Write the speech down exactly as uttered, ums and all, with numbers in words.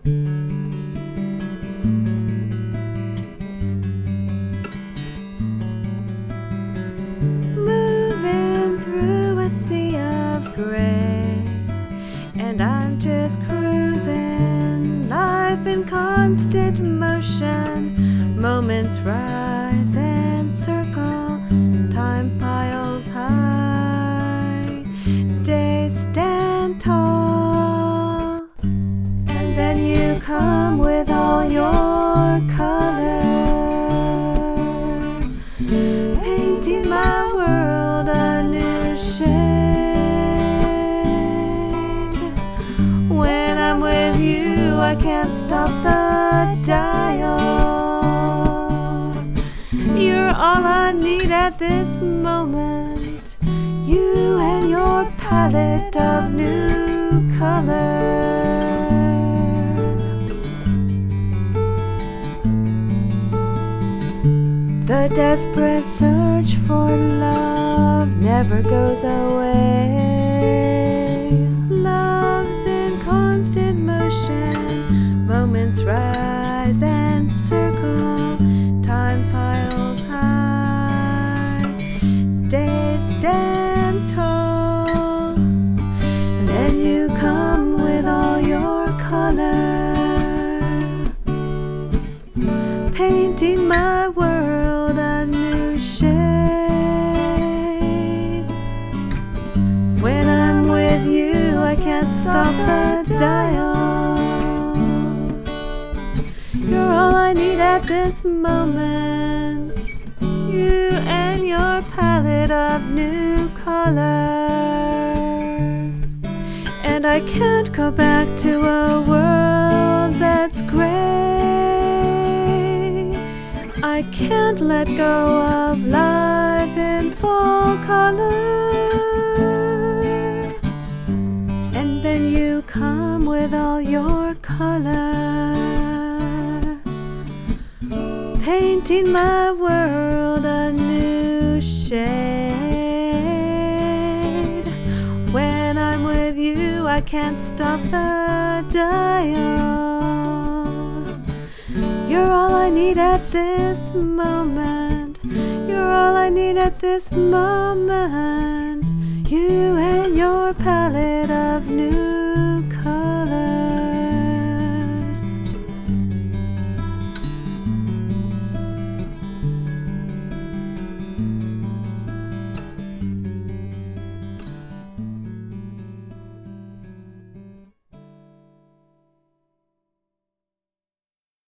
Moving through a sea of gray, and I'm just cruising, life in constant motion. Moments rise and circle, time piles high, days stand tall, and then you come with all your color, painting my world a new shade. When I'm with you, I can't stop the dial. You're all I need at this moment, you and your palette of new color. The desperate search for love never goes away. Love's in constant motion, moments rise and circle, time piles high, days stand tall, and then you come with all your color, painting my world a new shade. When I'm with you, I can't stop the dial. You're all I need at this moment, you and your palette of new colors. And I can't go back to a world that's gray. I can't let go of life in full color. And then you come with all your color, painting my world a new shade. When I'm with you, I can't stop the dial. You're all I need at this moment, you're all I need at this moment, you and your palette of new